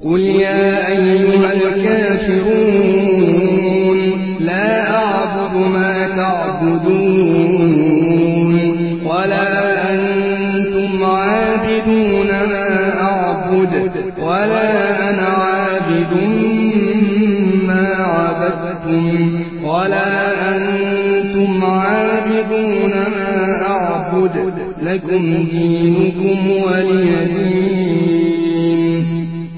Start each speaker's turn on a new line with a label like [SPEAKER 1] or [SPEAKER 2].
[SPEAKER 1] قل يا أيها الكافرون لا أعبد ما تعبدون ولا أنتم عابدون ما أعبد ولا أنا عابد ما عبدتم ولا أنتم عابدون ما أعبد لكم دينكم ولي دين.